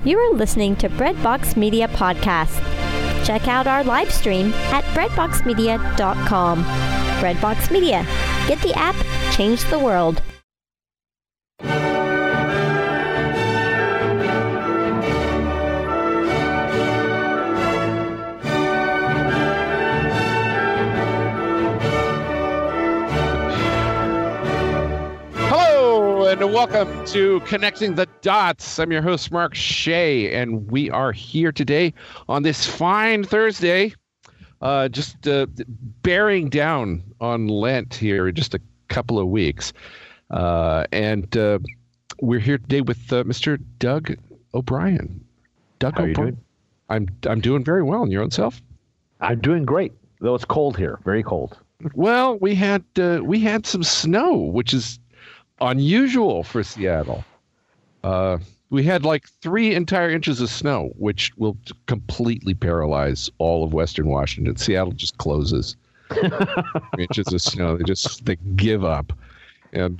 You are listening to Breadbox Media Podcast. Check out our live stream at breadboxmedia.com. Breadbox Media. Get the app, change the world. And welcome to Connecting the Dots. I'm your host, Mark Shea, and we are here today on this fine Thursday, just bearing down on Lent here in just a couple of weeks. And we're here today with Mr. Doug O'Brien. Doug, how are you doing? I'm doing very well. And your own self? I'm doing great, though it's cold here, very cold. Well, we had some snow, which is unusual for Seattle. We had like 3 entire inches of snow, which will completely paralyze all of Western Washington. Seattle just closes. Inches of snow. They give up. And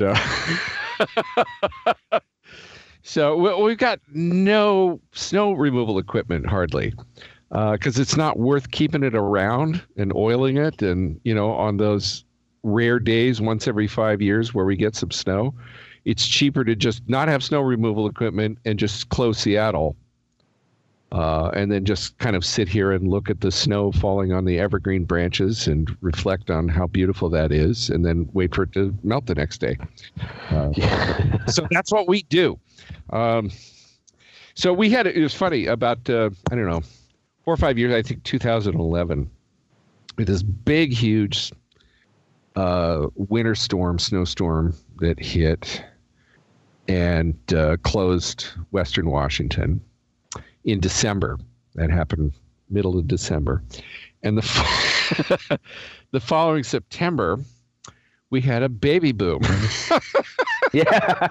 so we've got no snow removal equipment hardly, because it's not worth keeping it around and oiling it. And, you know, on those rare days once every 5 years where we get some snow, it's cheaper to just not have snow removal equipment and just close Seattle, and then just kind of sit here and look at the snow falling on the evergreen branches and reflect on how beautiful that is, and then wait for it to melt the next day. So that's what we do. So we had, it was funny, about I don't know, 4 or 5 years, I think 2011, with this big huge winter storm, snowstorm that hit and closed Western Washington in December. That happened middle of December. And the following September, we had a baby boom. Yeah.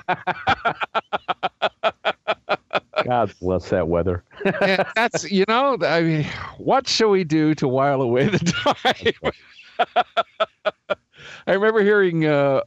God bless that weather. And that's, you know, I mean, what shall we do to while away the time? I remember hearing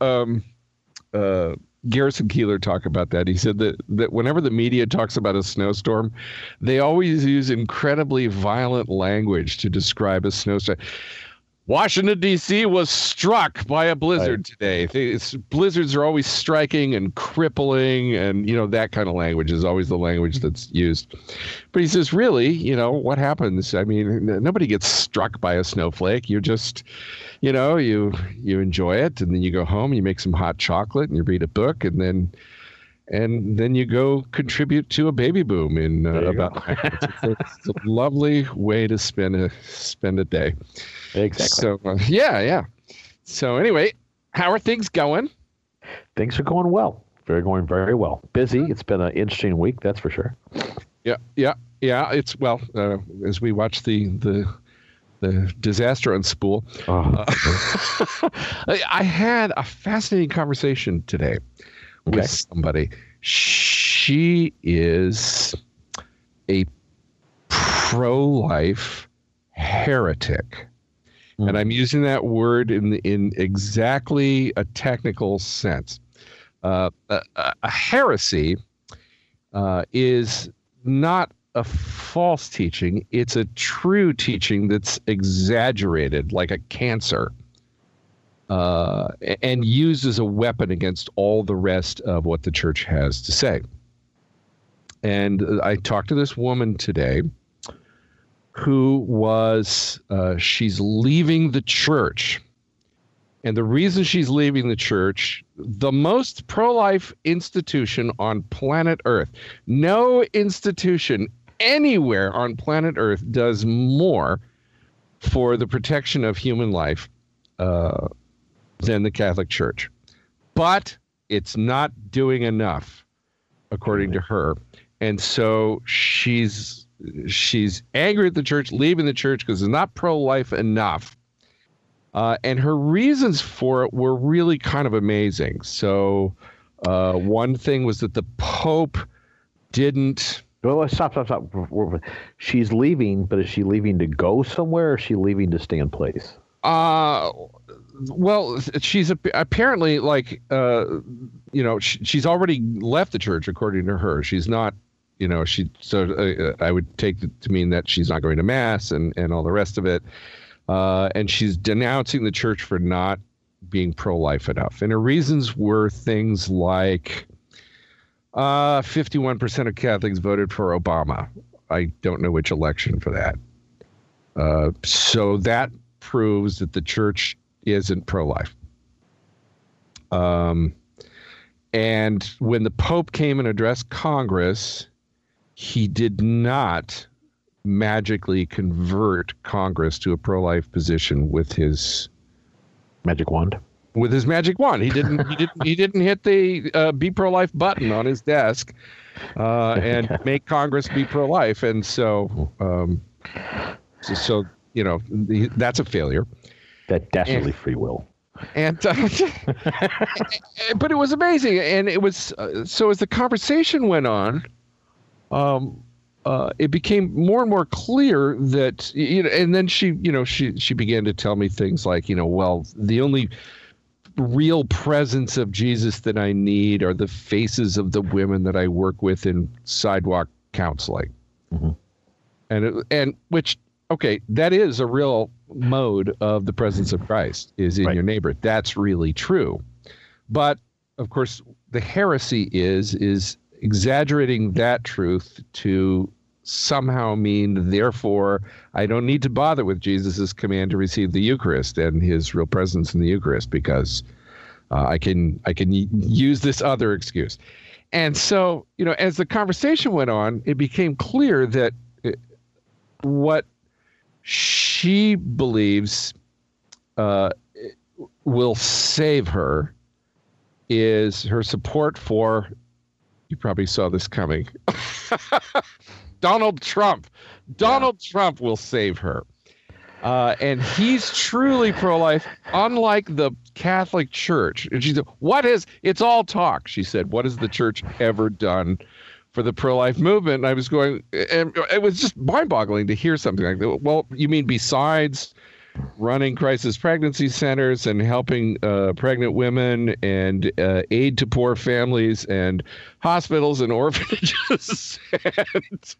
Garrison Keillor talk about that. He said that whenever the media talks about a snowstorm, they always use incredibly violent language to describe a snowstorm. Washington, D.C. was struck by a blizzard today. Blizzards are always striking and crippling, and, you know, that kind of language is always the language that's used. But he says, really, you know, what happens? I mean, nobody gets struck by a snowflake. You just, you know, you enjoy it, and then you go home, you make some hot chocolate, and you read a book, and then you go contribute to a baby boom in about. It's a lovely way to spend a day. Exactly. So yeah. So anyway, how are things going? Things are going well. Going very well. Busy. It's been an interesting week, that's for sure. Yeah. It's as we watch the disaster on Spool. I had a fascinating conversation today with somebody. She is a pro-life heretic. And I'm using that word in exactly a technical sense. A heresy is not a false teaching. It's a true teaching that's exaggerated, like a cancer, and used as a weapon against all the rest of what the church has to say. And I talked to this woman today who was, she's leaving the church. And the reason she's leaving the church, the most pro-life institution on planet Earth, no institution anywhere on planet Earth does more for the protection of human life than the Catholic Church. But it's not doing enough, according to her. And so she's angry at the church, leaving the church because it's not pro-life enough. And her reasons for it were really kind of amazing. So one thing was that the Pope didn't... Well, stop. She's leaving, but is she leaving to go somewhere, or is she leaving to stay in place? Well, she's apparently like, she's already left the church, according to her. She's not I would take it to mean that she's not going to mass and all the rest of it. And she's denouncing the church for not being pro-life enough. And her reasons were things like 51% of Catholics voted for Obama. I don't know which election for that. So that proves that the church isn't pro-life. And when the Pope came and addressed Congress, he did not magically convert Congress to a pro-life position with his magic wand. With his magic wand, he didn't hit the be pro-life button on his desk and make Congress be pro-life. And so that's a failure. That's definitely free will. And but it was amazing, and it was so as the conversation went on, it became more and more clear that and then she began to tell me things like well, the only real presence of Jesus that I need are the faces of the women that I work with in sidewalk counseling, and which. Okay, that is a real mode of the presence of Christ, is in your neighbor. That's really true. But, of course, the heresy is exaggerating that truth to somehow mean, therefore, I don't need to bother with Jesus' command to receive the Eucharist and his real presence in the Eucharist because I can use this other excuse. And so, as the conversation went on, it became clear that what she believes will save her is her support for, you probably saw this coming, Donald Trump. Donald Trump will save her. And he's truly pro-life, unlike the Catholic Church. And she said, it's all talk, she said. What has the church ever done for the pro-life movement? And I was going, and it was just mind-boggling to hear something like that. Well, you mean besides running crisis pregnancy centers and helping pregnant women and aid to poor families and hospitals and orphanages and,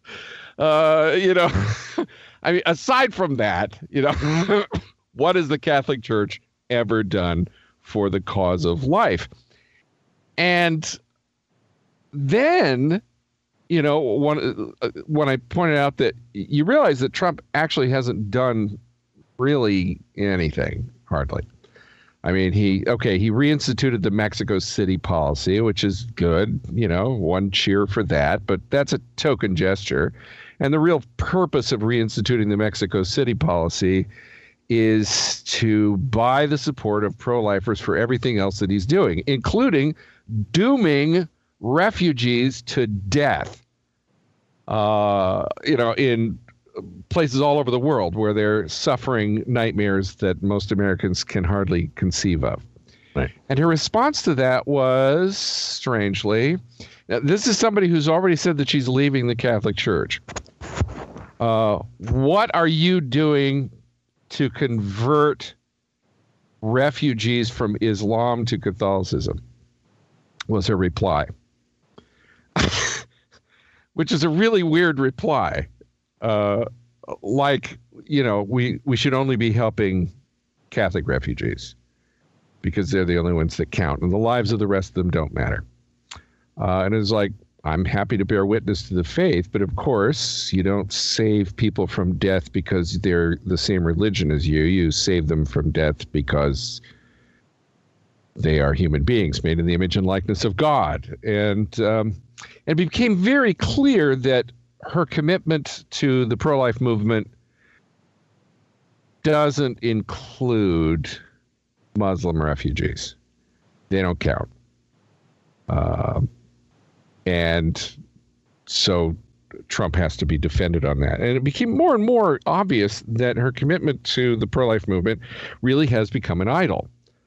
I mean, aside from that, what has the Catholic Church ever done for the cause of life? And then, when I pointed out that you realize that Trump actually hasn't done really anything, hardly. I mean, he reinstituted the Mexico City policy, which is good, one cheer for that, but that's a token gesture. And the real purpose of reinstituting the Mexico City policy is to buy the support of pro-lifers for everything else that he's doing, including dooming refugees to death, in places all over the world where they're suffering nightmares that most Americans can hardly conceive of. Right. And her response to that was, strangely, this is somebody who's already said that she's leaving the Catholic Church. What are you doing to convert refugees from Islam to Catholicism? Was her reply. Which is a really weird reply. We should only be helping Catholic refugees because they're the only ones that count, and the lives of the rest of them don't matter. And it's like, I'm happy to bear witness to the faith, but of course, you don't save people from death because they're the same religion as you. You save them from death because they are human beings made in the image and likeness of God. And it became very clear that her commitment to the pro-life movement doesn't include Muslim refugees. They don't count. And so Trump has to be defended on that. And it became more and more obvious that her commitment to the pro-life movement really has become an idol.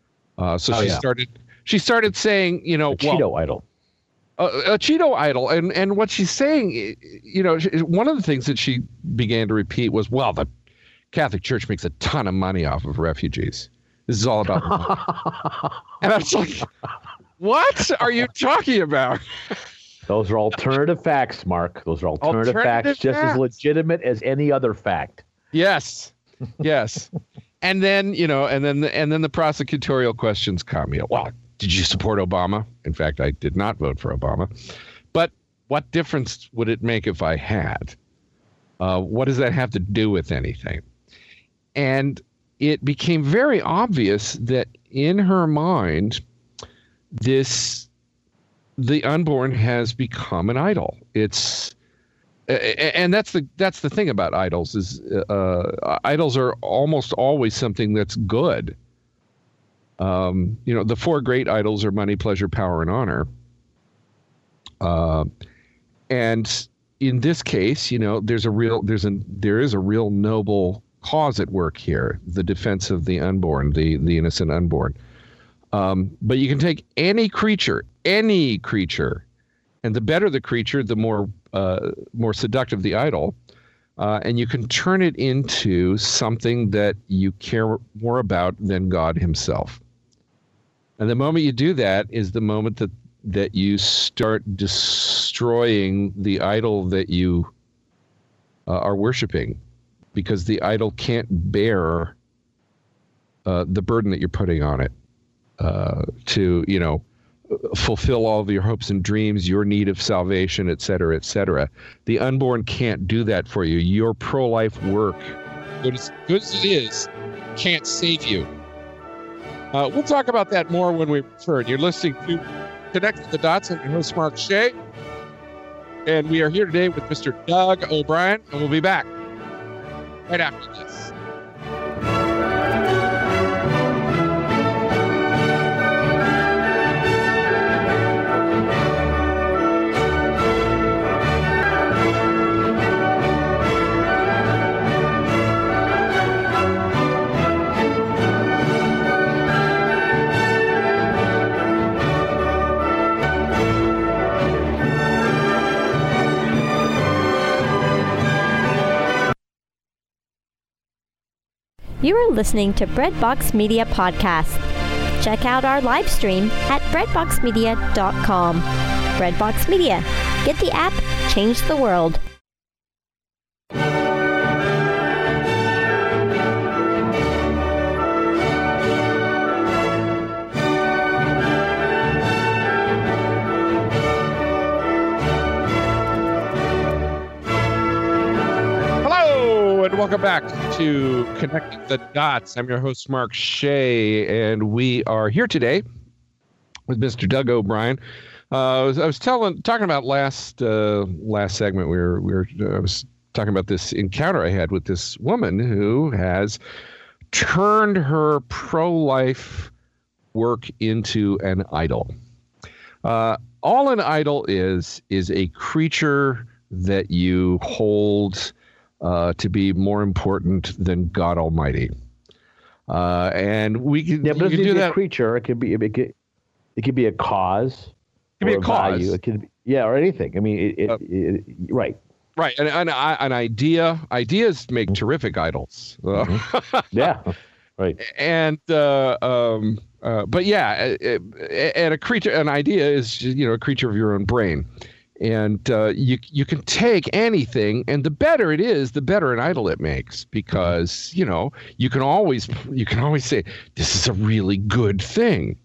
She started saying, a Cheeto idol. A Cheeto idol. And what she's saying, one of the things that she began to repeat was, well, the Catholic Church makes a ton of money off of refugees. This is all about money. And I was like, what are you talking about? Those are alternative facts, Mark. Those are alternative facts, just as legitimate as any other fact. Yes. Yes. And then, and then the prosecutorial questions come. Well, did you support Obama? In fact, I did not vote for Obama. But what difference would it make if I had? What does that have to do with anything? And it became very obvious that in her mind, the unborn has become an idol. And that's the thing about idols is idols are almost always something that's good. The four great idols are money, pleasure, power, and honor. And in this case, there is a real noble cause at work here: the defense of the unborn, the innocent unborn. But you can take any creature, and the better the creature, the more seductive the idol, and you can turn it into something that you care more about than God himself. And the moment you do that is the moment that you start destroying the idol that you are worshiping, because the idol can't bear the burden that you're putting on it to fulfill all of your hopes and dreams, your need of salvation, et cetera, et cetera. The unborn can't do that for you. Your pro-life work, good as it is, can't save you. We'll talk about that more when we return. You're listening to Connecting the Dots. I'm your host, Mark Shea. And we are here today with Mr. Doug O'Brien, and we'll be back right after this. You are listening to Breadbox Media Podcast. Check out our live stream at breadboxmedia.com. Breadbox Media. Get the app, change the world. Welcome back to Connecting the Dots. I'm your host, Mark Shea, and we are here today with Mr. Doug O'Brien. I was talking about last segment. I was talking about this encounter I had with this woman who has turned her pro-life work into an idol. All an idol is a creature that you hold to be more important than God Almighty, and we can. Yeah, but it can do that. A creature, it could be a cause. It could be a cause. Value. It could be, or anything. I mean, right. Right, an idea. Ideas make terrific idols. Yeah, right. And but yeah, and an idea is a creature of your own brain. And you can take anything, and the better it is, the better an idol it makes, because you can always say this is a really good thing.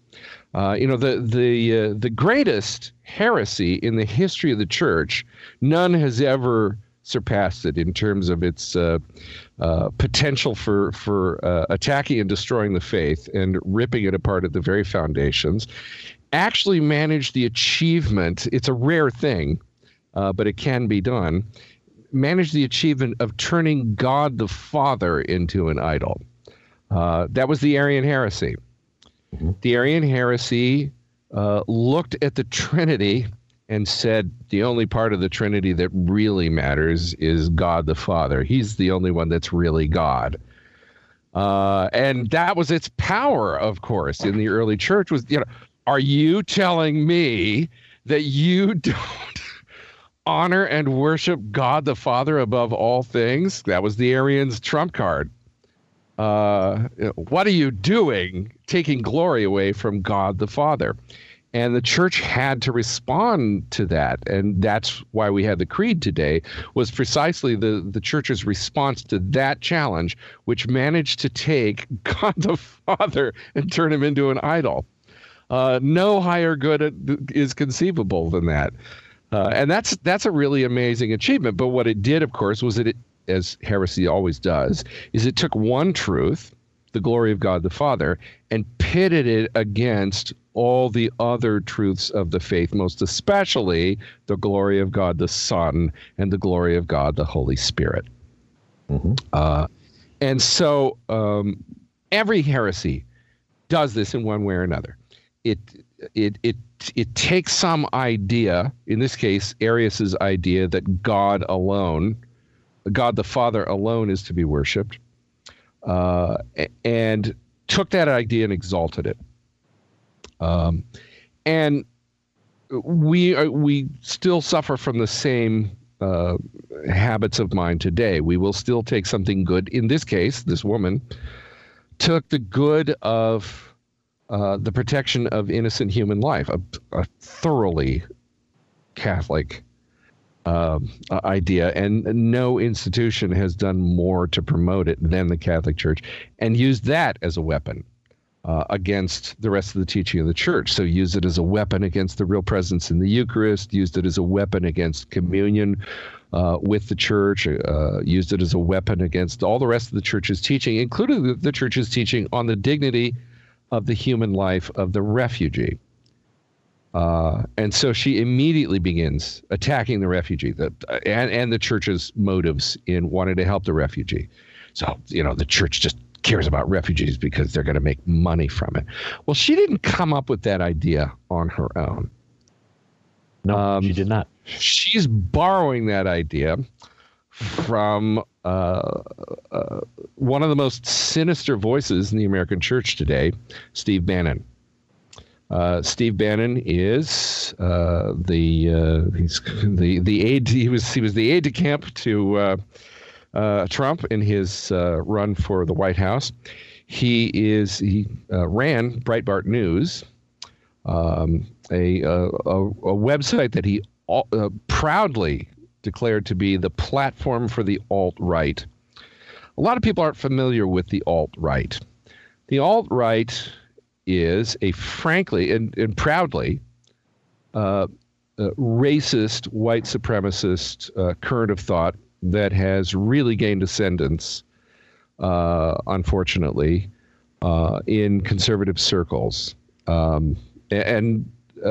The greatest heresy in the history of the church, none has ever surpassed it in terms of its potential for attacking and destroying the faith and ripping it apart at the very foundations. Actually managed the achievement, it's a rare thing, but it can be done, managed the achievement of turning God the Father into an idol. That was the Arian heresy. Mm-hmm. The Arian heresy looked at the Trinity and said the only part of the Trinity that really matters is God the Father. He's the only one that's really God. And that was its power, of course, in the early church was, are you telling me that you don't honor and worship God the Father above all things? That was the Arians' trump card. What are you doing taking glory away from God the Father? And the church had to respond to that. And that's why we had the creed today, was precisely the church's response to that challenge, which managed to take God the Father and turn him into an idol. No higher good is conceivable than that. And that's a really amazing achievement. But what it did, of course, was it, as heresy always does, is it took one truth, the glory of God the Father, and pitted it against all the other truths of the faith, most especially the glory of God the Son and the glory of God the Holy Spirit. Mm-hmm. And so every heresy does this in one way or another. It takes some idea, in this case, Arius's idea that God alone, God the Father alone is to be worshipped, and took that idea and exalted it. And we still suffer from the same habits of mind today. We will still take something good. In this case, this woman took the good of the protection of innocent human life, a thoroughly Catholic idea, and no institution has done more to promote it than the Catholic Church, and used that as a weapon against the rest of the teaching of the church. So used it as a weapon against the real presence in the Eucharist, used it as a weapon against communion with the church, used it as a weapon against all the rest of the church's teaching, including the church's teaching on the dignity of the human life of the refugee. And so she immediately begins attacking the refugee and the church's motives in wanting to help the refugee. So, the church just cares about refugees because they're going to make money from it. Well, she didn't come up with that idea on her own. No, she did not. She's borrowing that idea from one of the most sinister voices in the American church today, Steve Bannon. Steve Bannon is he's the aide. He was the aide de camp to Trump in his run for the White House. He ran Breitbart News, a website that he proudly declared to be the platform for the alt-right. A lot of people aren't familiar with the alt-right. The alt-right is a frankly and proudly racist, white supremacist current of thought that has really gained ascendance, unfortunately, in conservative circles. And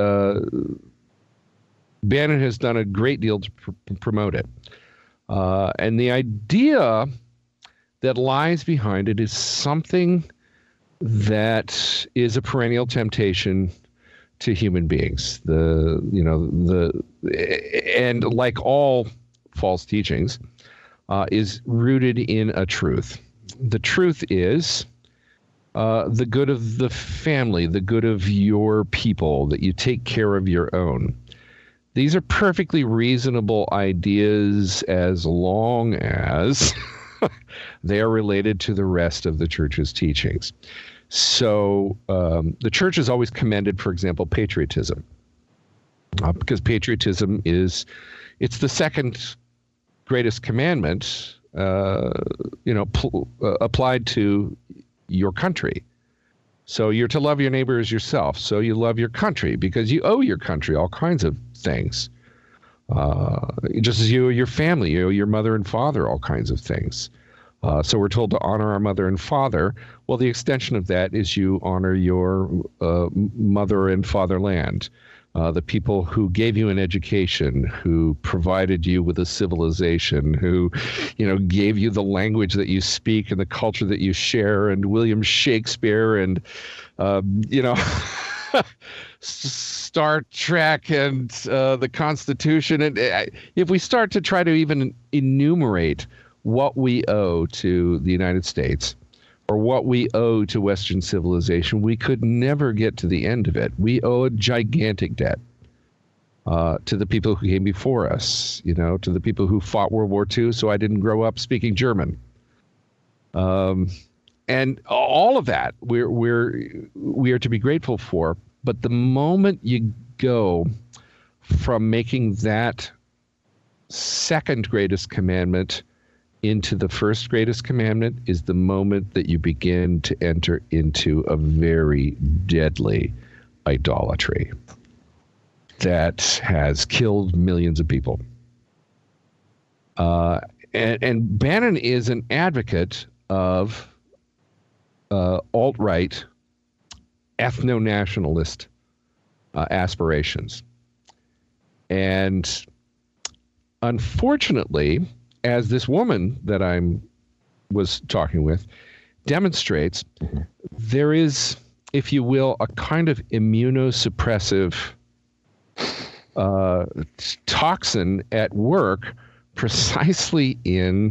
Bannon has done a great deal to promote it. And the idea that lies behind it is something that is a perennial temptation to human beings. And like all false teachings, is rooted in a truth. The truth is the good of the family, the good of your people, that you take care of your own. These are perfectly reasonable ideas as long as they are related to the rest of the church's teachings. So the church has always commended, for example, patriotism, because patriotism it's the second greatest commandment, applied to your country. So you're to love your neighbor as yourself. So you love your country because you owe your country all kinds of things. Just as you owe your family, you owe your mother and father all kinds of things. So we're told to honor our mother and father. Well, the extension of that is you honor your mother and fatherland, the people who gave you an education, who provided you with a civilization, who, gave you the language that you speak and the culture that you share, and William Shakespeare and, Star Trek and the Constitution. And if we start to try to even enumerate what we owe to the United States or what we owe to Western civilization, we could never get to the end of it. We owe a gigantic debt to the people who came before us, to the people who fought World War II, so I didn't grow up speaking German. And all of that we are to be grateful for. But the moment you go from making that second greatest commandment into the first greatest commandment is the moment that you begin to enter into a very deadly idolatry that has killed millions of people. And Bannon is an advocate of alt-right, ethno-nationalist aspirations. And unfortunately, as this woman that I was talking with demonstrates, there is, if you will, a kind of immunosuppressive toxin at work precisely in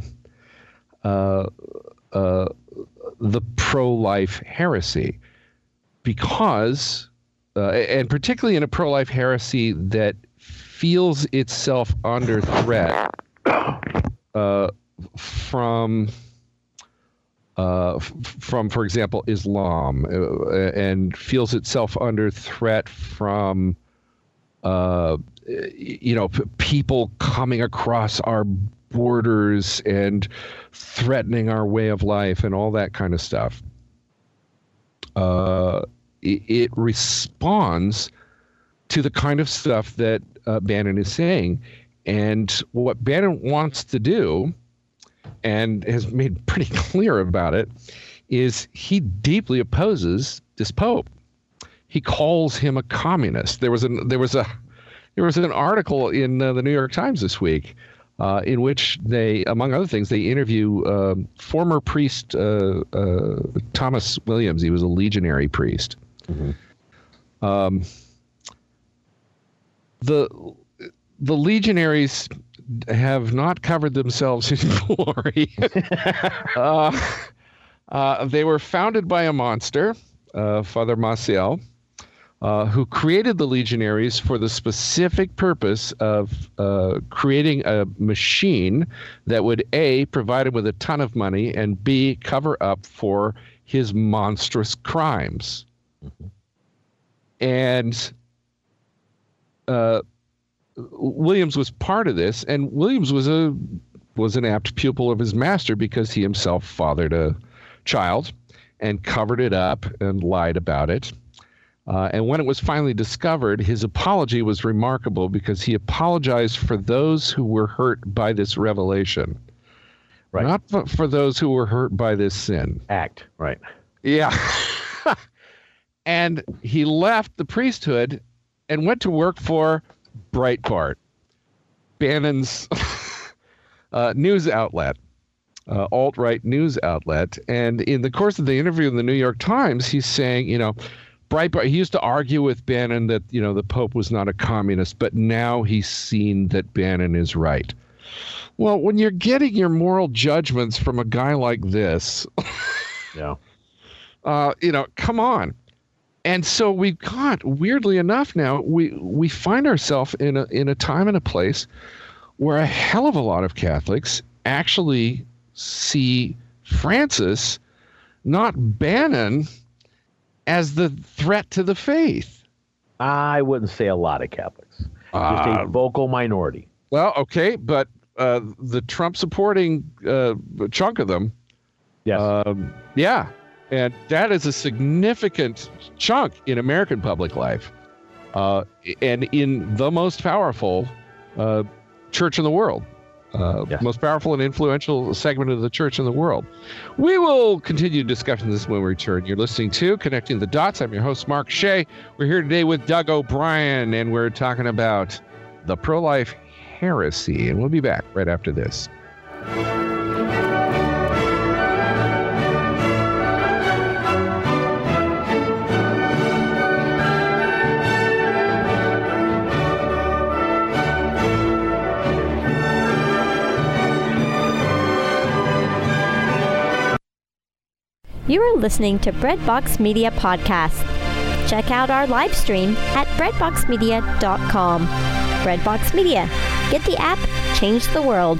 the pro-life heresy, because, and particularly in a pro-life heresy that feels itself under threat from, for example, Islam, and feels itself under threat from, people coming across our borders and threatening our way of life and all that kind of stuff. It responds to the kind of stuff that Bannon is saying. And what Bannon wants to do, and has made pretty clear about it, is he deeply opposes this Pope. He calls him a communist. There was an article in the New York Times this week in which they, among other things, they interview former priest Thomas Williams. He was a legionary priest. Mm-hmm. The legionaries have not covered themselves in glory. They were founded by a monster, Father Maciel, who created the legionaries for the specific purpose of creating a machine that would A, provide him with a ton of money, and B, cover up for his monstrous crimes. Mm-hmm. And Williams was part of this, and Williams was an apt pupil of his master because he himself fathered a child and covered it up and lied about it. And when it was finally discovered, his apology was remarkable because he apologized for those who were hurt by this revelation, right? Not for those who were hurt by this sin. Act, right? Yeah. And he left the priesthood and went to work for Breitbart, Bannon's news outlet, alt-right news outlet. And in the course of the interview in the New York Times, he's saying, Breitbart, he used to argue with Bannon that, the Pope was not a communist, but now he's seen that Bannon is right. Well, when you're getting your moral judgments from a guy like this, yeah, come on. And so we've got, weirdly enough now, we find ourselves in a time and a place where a hell of a lot of Catholics actually see Francis, not Bannon, as the threat to the faith. I wouldn't say a lot of Catholics. Just a vocal minority. Well, okay, but the Trump-supporting chunk of them, yes, yeah. And that is a significant chunk in American public life, and in the most powerful church in the world, yes, most powerful and influential segment of the church in the world. We will continue discussing this when we return. You're listening to Connecting the Dots. I'm your host, Mark Shea. We're here today with Doug O'Brien, and we're talking about the pro-life heresy, and we'll be back right after this. You are listening to Breadbox Media Podcast. Check out our live stream at breadboxmedia.com. Breadbox Media. Get the app, change the world.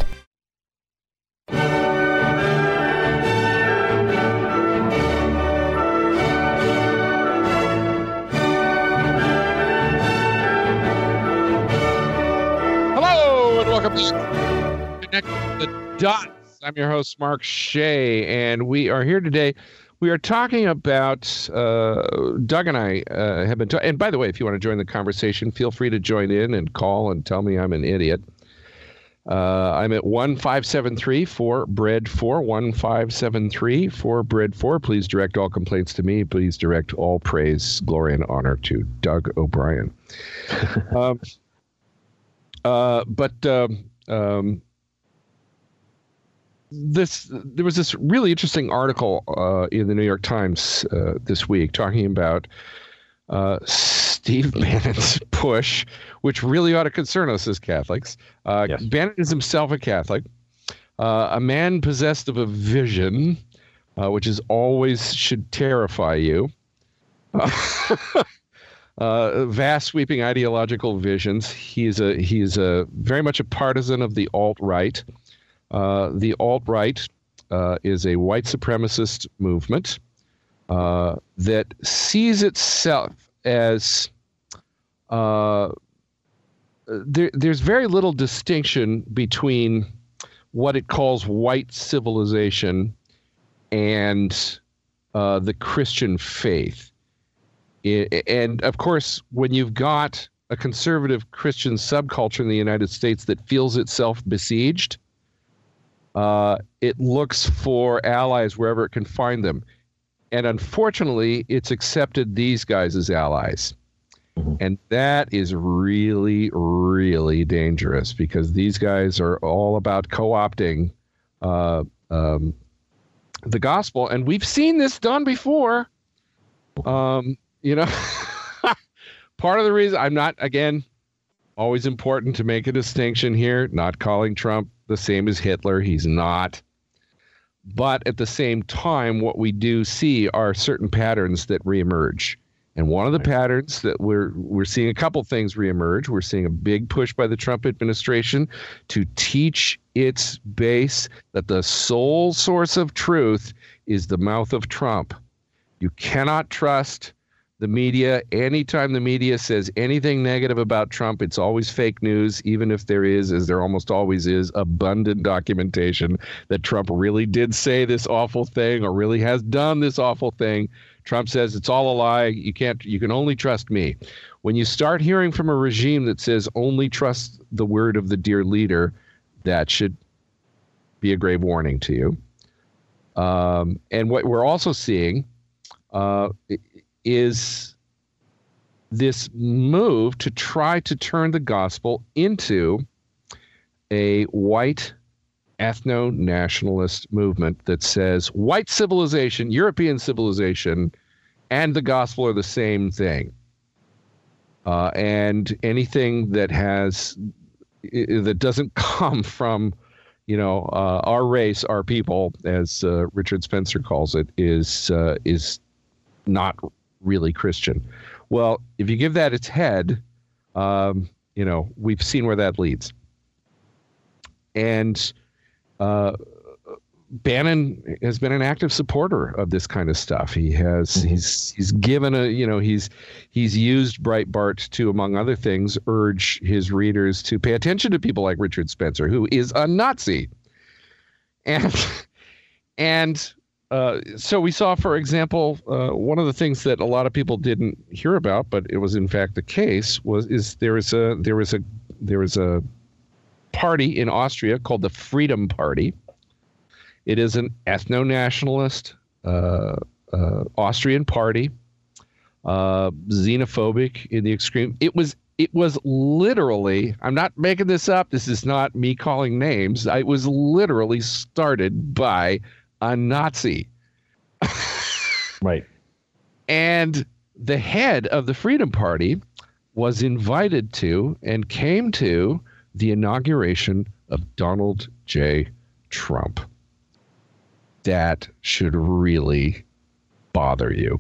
The Dots. I'm your host, Mark Shea, and we are here today. We are talking about, Doug and I have been talking, and by the way, if you want to join the conversation, feel free to join in and call and tell me I'm an idiot. I'm at 1-573-4-BREAD-4, 1-573-4-BREAD-4. Please direct all complaints to me. Please direct all praise, glory, and honor to Doug O'Brien. There was this really interesting article in the New York Times this week talking about Steve Bannon's push, which really ought to concern us as Catholics. Yes. Bannon is himself a Catholic, a man possessed of a vision, which is always should terrify you. Vast, sweeping ideological visions. He is a very much a partisan of the alt-right. The alt-right is a white supremacist movement that sees itself as there's very little distinction between what it calls white civilization and the Christian faith. And of course, when you've got a conservative Christian subculture in the United States that feels itself besieged, it looks for allies wherever it can find them. And unfortunately, it's accepted these guys as allies. Mm-hmm. And that is really, really dangerous because these guys are all about co-opting the gospel. And we've seen this done before. Part of the reason I'm not, again, always important to make a distinction here, not calling Trump the same as Hitler. He's not. But at the same time, what we do see are certain patterns that reemerge. And one of the patterns that we're seeing a couple things reemerge. We're seeing a big push by the Trump administration to teach its base that the sole source of truth is the mouth of Trump. You cannot trust the media. Anytime the media says anything negative about Trump, it's always fake news, even if there is, as there almost always is, abundant documentation that Trump really did say this awful thing or really has done this awful thing. Trump says it's all a lie. You can only trust me. When you start hearing from a regime that says only trust the word of the dear leader, that should be a grave warning to you. And what we're also seeing is this move to try to turn the gospel into a white ethno-nationalist movement that says white civilization, European civilization, and the gospel are the same thing. And anything that that doesn't come from, our race, our people, as Richard Spencer calls it, is not really Christian. Well, if you give that its head, we've seen where that leads. And Bannon has been an active supporter of this kind of stuff. He has he's given he's used Breitbart to, among other things, urge his readers to pay attention to people like Richard Spencer, who is a Nazi. And so we saw, for example, one of the things that a lot of people didn't hear about, but it was in fact the case, is there was a party in Austria called the Freedom Party. It is an ethno-nationalist Austrian party, xenophobic in the extreme. It was literally, I'm not making this up. This is not me calling names. It was literally started by a Nazi. Right. And the head of the Freedom Party was invited to and came to the inauguration of Donald J. Trump. That should really bother you.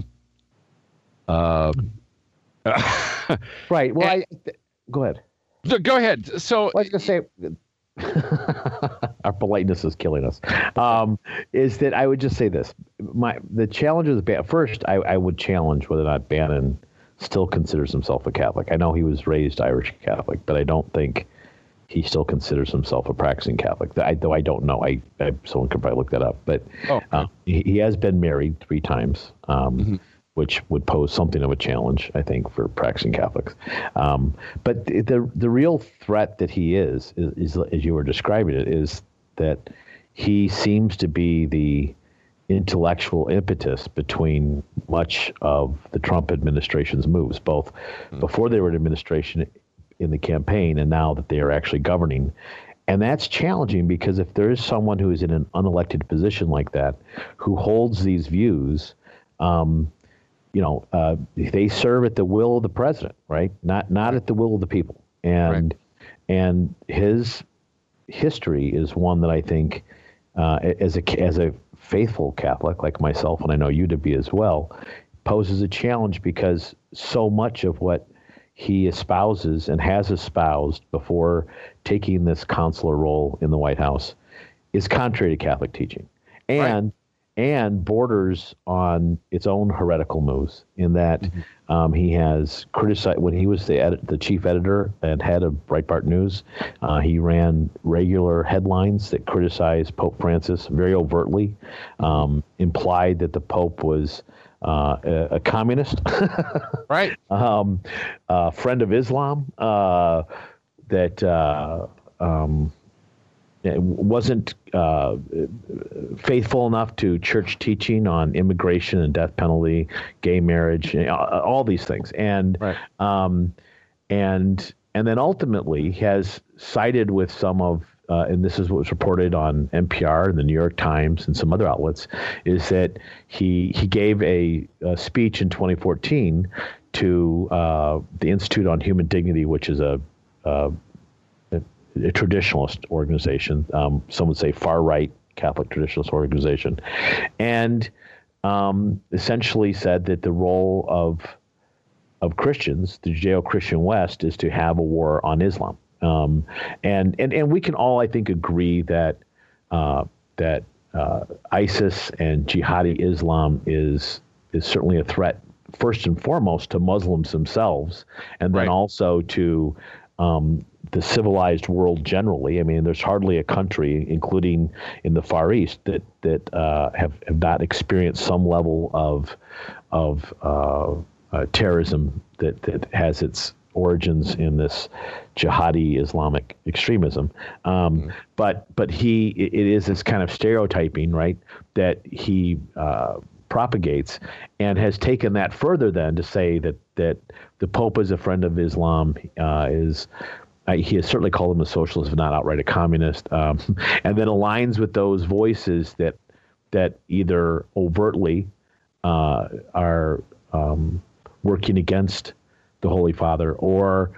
Right. Well, go ahead. Go ahead. So I was going to say, our politeness is killing us. Is that I would just say this: the challenge is first. I would challenge whether or not Bannon still considers himself a Catholic. I know he was raised Irish Catholic, but I don't think he still considers himself a practicing Catholic. Though I don't know. Someone could probably look that up. But he has been married 3 times, which would pose something of a challenge, I think, for practicing Catholics. But the real threat that he is, as you were describing it, is that he seems to be the intellectual impetus between much of the Trump administration's moves, both before they were in administration, in the campaign, and now that they are actually governing. And that's challenging because if there is someone who is in an unelected position like that, who holds these views, they serve at the will of the president, right? Not at the will of the people. And his history is one that I think, as a faithful Catholic like myself, and I know you to be as well, poses a challenge because so much of what he espouses and has espoused before taking this consular role in the White House is contrary to Catholic teaching, and borders on its own heretical moves. In that he has criticized, when he was the chief editor and head of Breitbart News, he ran regular headlines that criticized Pope Francis very overtly, implied that the Pope was a communist, right? A friend of Islam, that wasn't faithful enough to church teaching on immigration and death penalty, gay marriage, all these things, and then ultimately has sided with some of. And this is what was reported on NPR and the New York Times and some other outlets, is that he gave a speech in 2014 to the Institute on Human Dignity, which is a traditionalist organization. Some would say far-right Catholic traditionalist organization, and essentially said that the role of Christians, the Judeo-Christian West, is to have a war on Islam. And we can all, I think, agree that ISIS and jihadi Islam is certainly a threat, first and foremost, to Muslims themselves, and then also to the civilized world generally. I mean, there's hardly a country, including in the Far East, that have not experienced some level of terrorism that has its origins in this jihadi Islamic extremism. But it is this kind of stereotyping, right, that he propagates, and has taken that further then to say that the Pope is a friend of Islam, he has certainly called him a socialist, if not outright a communist, and then aligns with those voices that either overtly are working against the Holy Father, or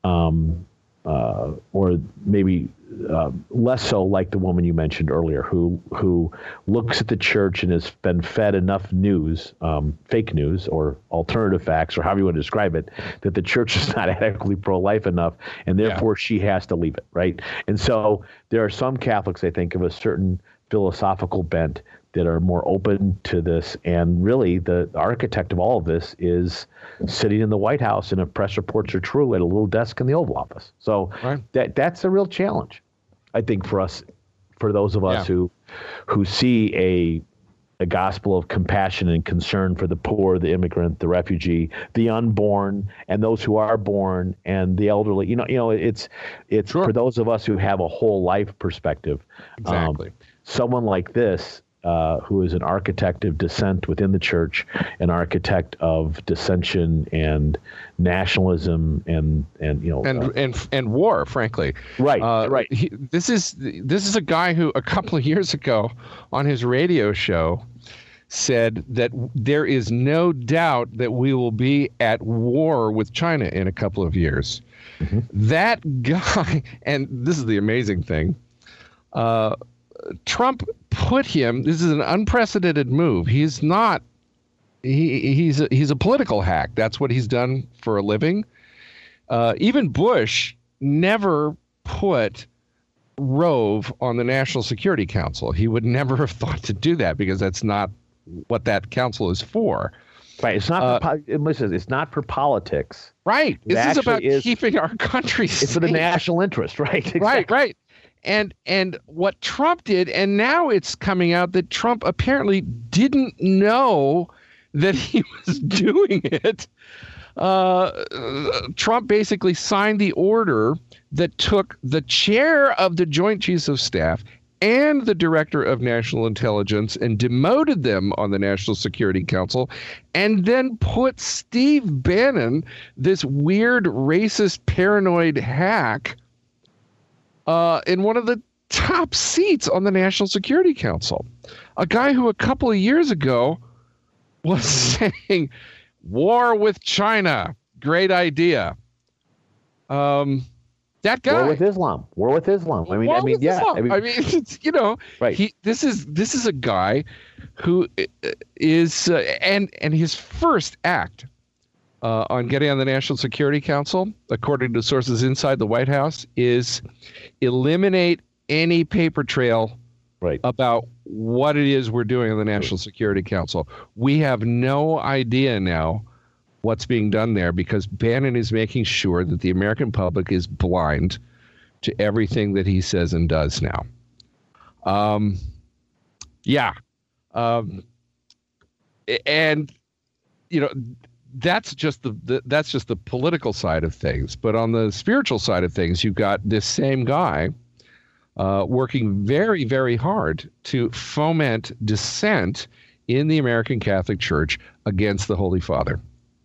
maybe less so, like the woman you mentioned earlier, who looks at the church and has been fed enough news, fake news or alternative facts, or however you want to describe it, that the church is not adequately pro-life enough, and therefore she has to leave it, right? And so there are some Catholics, I think, of a certain philosophical bent that are more open to this. And really, the architect of all of this is sitting in the White House, and if press reports are true, at a little desk in the Oval Office. So that's a real challenge, I think, for us, for those of us who see a gospel of compassion and concern for the poor, the immigrant, the refugee, the unborn, and those who are born, and the elderly. You know, it's for those of us who have a whole life perspective. Exactly. Someone like this, who is an architect of dissent within the church, an architect of dissension and nationalism, and war, frankly. Right. This is a guy who a couple of years ago on his radio show said that there is no doubt that we will be at war with China in a couple of years. Mm-hmm. That guy, and this is the amazing thing, Trump put him, this is an unprecedented move. He's not, he's a political hack. That's what he's done for a living. Even Bush never put Rove on the National Security Council. He would never have thought to do that because that's not what that council is for. Right. It's not. Listen, it's not for politics. Right. This is about keeping our country safe. It's for the national interest. Right. Exactly. Right. And what Trump did, and now it's coming out that Trump apparently didn't know that he was doing it. Trump basically signed the order that took the chair of the Joint Chiefs of Staff and the director of national intelligence and demoted them on the National Security Council, and then put Steve Bannon, this weird, racist, paranoid hack, in one of the top seats on the National Security Council. A guy who a couple of years ago was saying, war with China, great idea. That guy. War with Islam. I mean, it's, right. This is a guy who is, and his first act on getting on the National Security Council, according to sources inside the White House, is eliminate any paper trail about what it is we're doing on the National Security Council. We have no idea now what's being done there because Bannon is making sure that the American public is blind to everything that he says and does now. And that's just the political side of things. But on the spiritual side of things, you've got this same guy working very, very hard to foment dissent in the American Catholic Church against the Holy Father.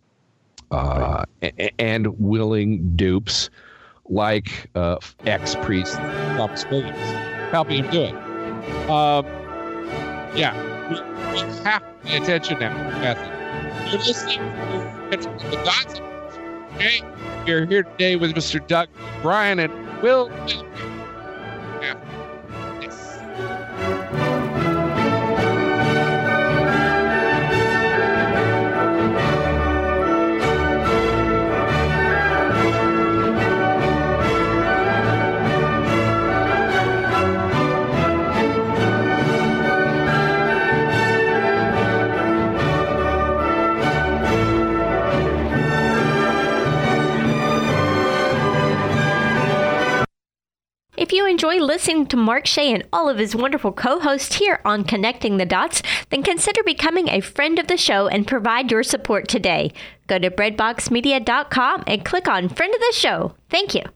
And willing dupes like ex-priest Thomas Williams helping him do it. We have to pay attention now, Matthew. You're listening to the Dots. Okay, we're here today with Mr. Doug O'Brien, and we'll If you enjoy listening to Mark Shea and all of his wonderful co-hosts here on Connecting the Dots, then consider becoming a friend of the show and provide your support today. Go to breadboxmedia.com and click on Friend of the Show. Thank you.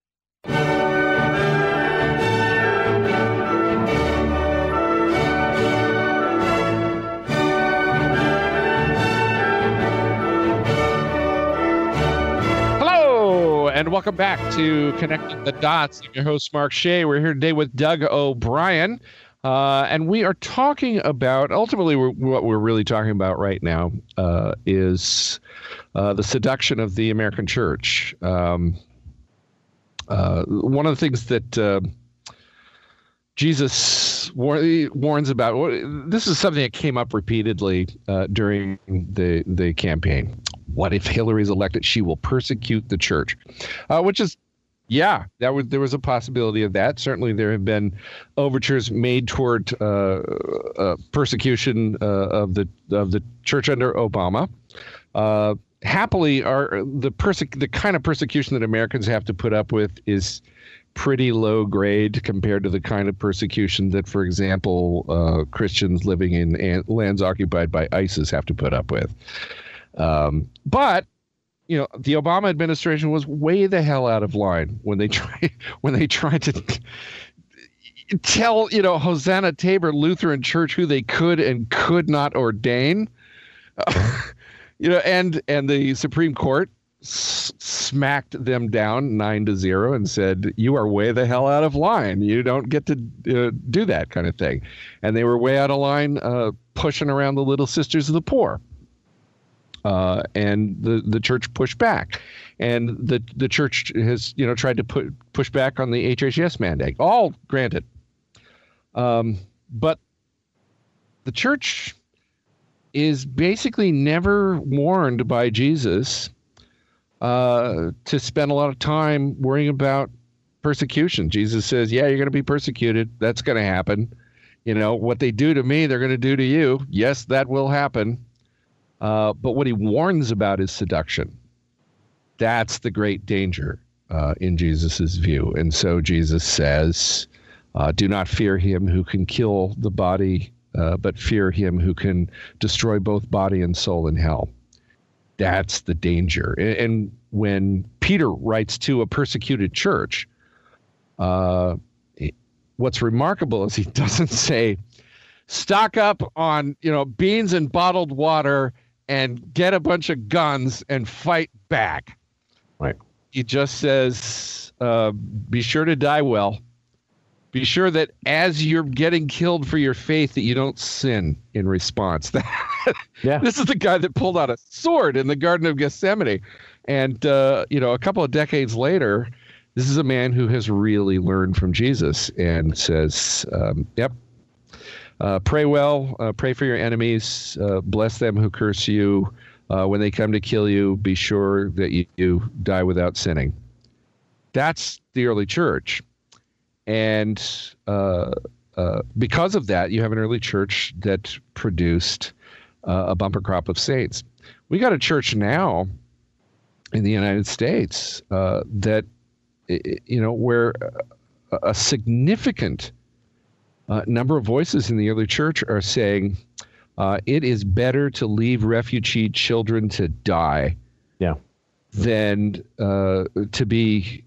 And welcome back to Connecting the Dots. I'm your host, Mark Shea. We're here today with Doug O'Brien. And we are talking about, ultimately, what we're really talking about right now is the seduction of the American church. One of the things that Jesus warns about, this is something that came up repeatedly during the campaign. What if Hillary's elected? She will persecute the church, which is, there was a possibility of that. Certainly, there have been overtures made toward persecution of the church under Obama. Happily, the kind of persecution that Americans have to put up with is pretty low grade compared to the kind of persecution that, for example, Christians living in lands occupied by ISIS have to put up with. But the Obama administration was way the hell out of line when they tried to tell Hosanna Tabor Lutheran Church who they could and could not ordain. And the Supreme Court smacked them down 9-0 and said, you are way the hell out of line. You don't get to do that kind of thing. And they were way out of line pushing around the Little Sisters of the Poor. And the church pushed back. And the church has tried to push back on the HHS mandate. All granted. But the church is basically never warned by Jesus to spend a lot of time worrying about persecution. Jesus says, you're going to be persecuted. That's going to happen. What they do to me, they're going to do to you. Yes, that will happen. But what he warns about is seduction. That's the great danger in Jesus's view. And so Jesus says, do not fear him who can kill the body, but fear him who can destroy both body and soul in hell. That's the danger. And when Peter writes to a persecuted church, what's remarkable is he doesn't say, stock up on, beans and bottled water and get a bunch of guns and fight back. Right. He just says, be sure to die well. Be sure that as you're getting killed for your faith, that you don't sin in response. Yeah. This is the guy that pulled out a sword in the Garden of Gethsemane. And, a couple of decades later, this is a man who has really learned from Jesus and says, pray well, pray for your enemies, bless them who curse you. When they come to kill you, be sure that you die without sinning. That's the early church. And because of that, you have an early church that produced a bumper crop of saints. We got a church now in the United States that, where a significant number of voices in the early church are saying it is better to leave refugee children to die than to be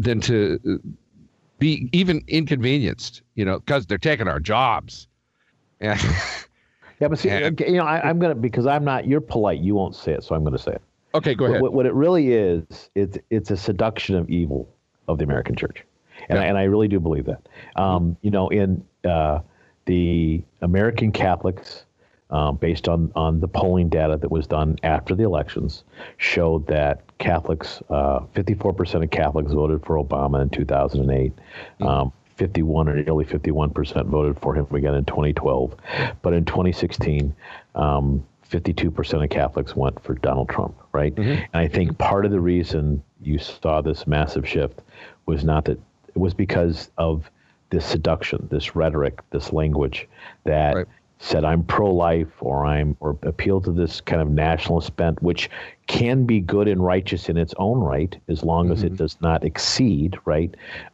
even inconvenienced, because they're taking our jobs. Yeah, but see, I'm gonna, because I'm not. You're polite. You won't say it, so I'm going to say it. Okay, go ahead. What it really is, it's a seduction of evil of the American church, and I really do believe that. In the American Catholics, based on the polling data that was done after the elections, showed that Catholics, 54% of Catholics voted for Obama in 2008. 51 or nearly 51% voted for him again in 2012. But in 2016, 52% of Catholics went for Donald Trump, right? Mm-hmm. And I think part of the reason you saw this massive shift was not that, it was because of this seduction, this rhetoric, this language that said I'm pro-life or appeal to this kind of nationalist bent, which can be good and righteous in its own right as long as it does not exceed, right?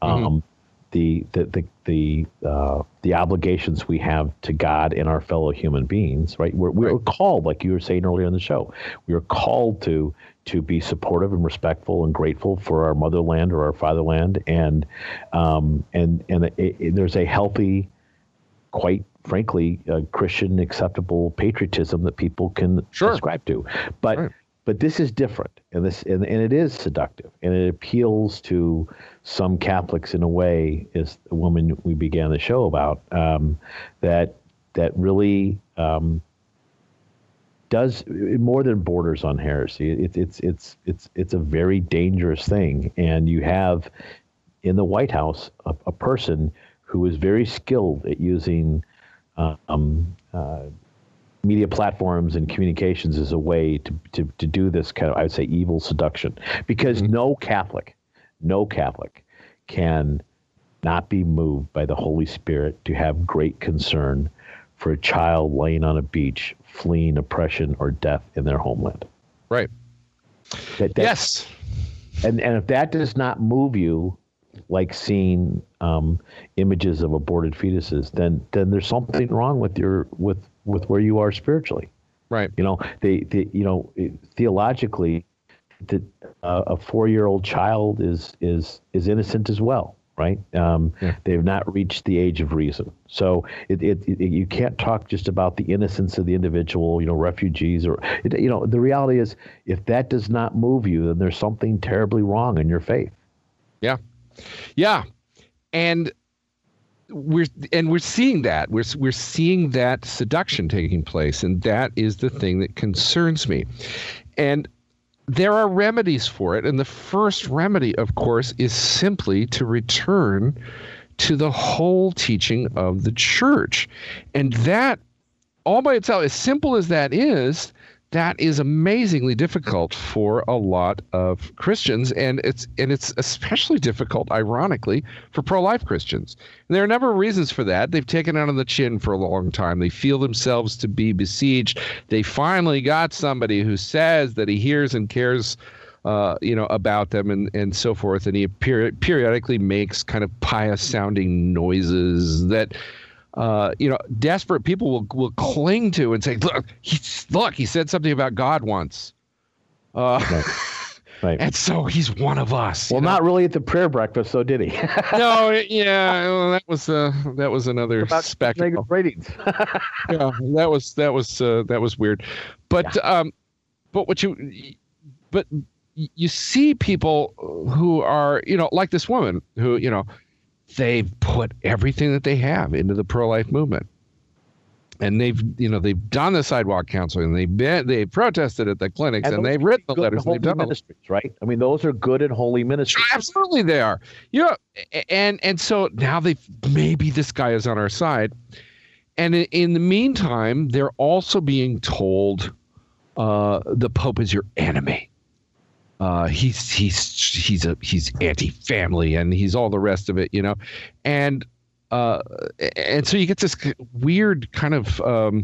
The obligations we have to God and our fellow human beings, right? We're called, like you were saying earlier in the show, we are called to be supportive and respectful and grateful for our motherland or our fatherland, and there's a healthy, quite frankly, Christian acceptable patriotism that people can ascribe to, but this is different, and it is seductive, and it appeals to some Catholics in a way, as the woman we began the show about, that really does more than borders on heresy. It's a very dangerous thing, and you have in the White House a person who is very skilled at using media platforms and communications as a way to do this kind of, I would say, evil seduction, because no Catholic can not be moved by the Holy Spirit to have great concern for a child laying on a beach fleeing oppression or death in their homeland. Right. Yes. And if that does not move you, like seeing images of aborted fetuses, then there's something wrong with with where you are spiritually. Right. Theologically, a 4-year-old child is innocent as well, right? They have not reached the age of reason. So you can't talk just about the innocence of the individual, refugees, or the reality is, if that does not move you, then there's something terribly wrong in your faith. Yeah. Yeah. And we're seeing that. We're seeing that seduction taking place, and that is the thing that concerns me. And there are remedies for it, and the first remedy, of course, is simply to return to the whole teaching of the church. And that, all by itself, as simple as that is, that is amazingly difficult for a lot of Christians, and it's especially difficult, ironically, for pro-life Christians. And there are a number of reasons for that. They've taken it on the chin for a long time. They feel themselves to be besieged. They finally got somebody who says that he hears and cares about them and so forth. And he periodically makes kind of pious sounding noises that, desperate people will cling to and say, look, he said something about God once. Right. And so he's one of us. Well, not really at the prayer breakfast, though, did he? No, yeah, well, that was another spectacle. Negative ratings. Yeah, that was weird. But but you see people who are, like this woman who, they've put everything that they have into the pro-life movement. And they've done the sidewalk counseling, they've protested at the clinics, and they've written the letters, and they've done ministries, right? I mean, those are good and holy ministries. Absolutely, they are. And so now maybe this guy is on our side, and in the meantime, they're also being told the Pope is your enemy. He's anti-family, and he's all the rest of it, and so you get this weird kind of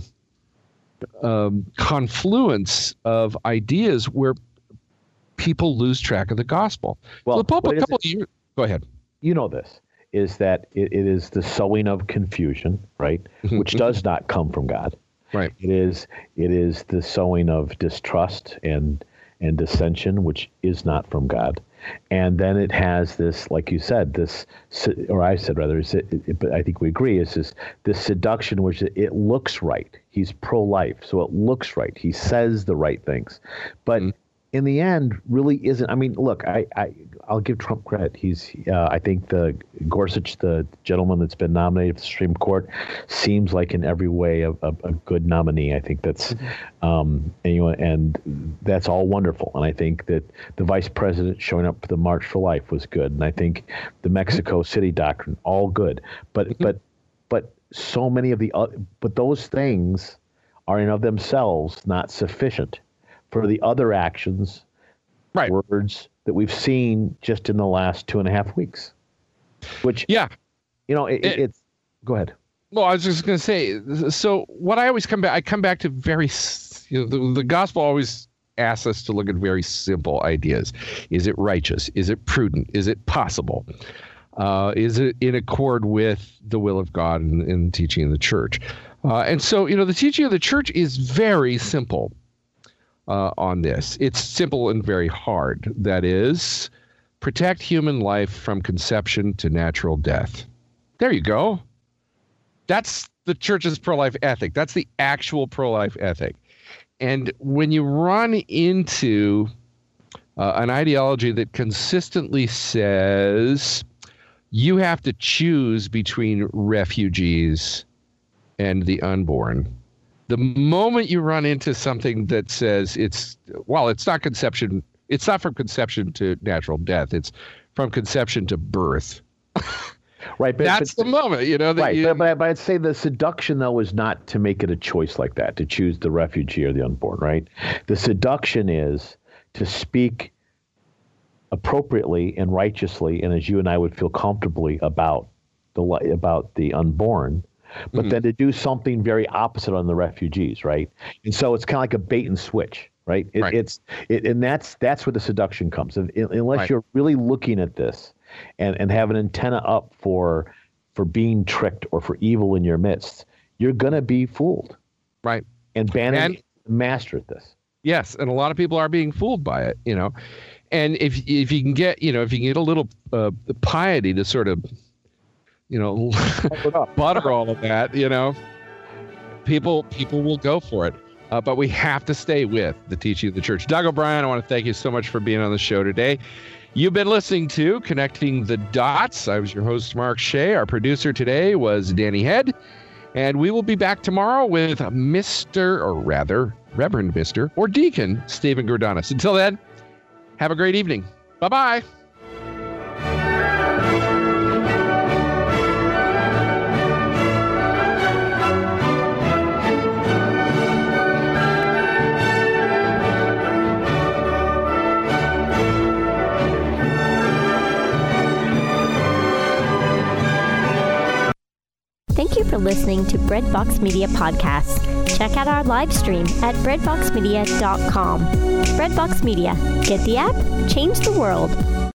confluence of ideas where people lose track of the gospel. Well, the Pope, a couple of years. Go ahead. You know this is that it is the sowing of confusion, right? Which does not come from God. Right. It is the sowing of distrust and dissension, which is not from God. And then it has this, like you said, but I think we agree, is this seduction, which it looks right. He's pro-life, so it looks right. He says the right things. But in the end, really isn't. I mean, look, I'll give Trump credit. I think the Gorsuch, the gentleman that's been nominated for the Supreme Court, seems like in every way a good nominee. I think that's, and that's all wonderful. And I think that the vice president showing up for the March for Life was good. And I think the Mexico City doctrine, all good. But so many of but those things are in of themselves not sufficient for the other actions, right, words that we've seen just in the last 2.5 weeks. Which, it's. Go ahead. Well, I was just going to say. So, what I always come back to very, the gospel always asks us to look at very simple ideas. Is it righteous? Is it prudent? Is it possible? Is it in accord with the will of God and the teaching of the church? And so, the teaching of the church is very simple. On this. It's simple and very hard. That is, protect human life from conception to natural death. There you go. That's the church's pro-life ethic. That's the actual pro-life ethic. And when you run into an ideology that consistently says you have to choose between refugees and the unborn, the moment you run into something that says it's not conception, it's not from conception to natural death, it's from conception to birth. Right, but that's the moment, that but I'd say the seduction, though, is not to make it a choice like that, to choose the refugee or the unborn, right? The seduction is to speak appropriately and righteously, and as you and I would feel comfortably about the unborn, but then to do something very opposite on the refugees, right? And so it's kind of like a bait and switch, right? And that's where the seduction comes. Unless you're really looking at this and have an antenna up for being tricked or for evil in your midst, you're going to be fooled. Right. And Bannon is a master at this. Yes, and a lot of people are being fooled by it, And if you can get, a little piety to sort of butter all of that, people will go for it. But we have to stay with the teaching of the church. Doug O'Brien, I want to thank you so much for being on the show today. You've been listening to Connecting the Dots. I was your host, Mark Shea. Our producer today was Danny Head. And we will be back tomorrow with Reverend Mr. or Deacon Stephen Gordonis. Until then, have a great evening. Bye-bye. Thank you for listening to Breadbox Media Podcast. Check out our live stream at breadboxmedia.com. Breadbox Media. Get the app, change the world.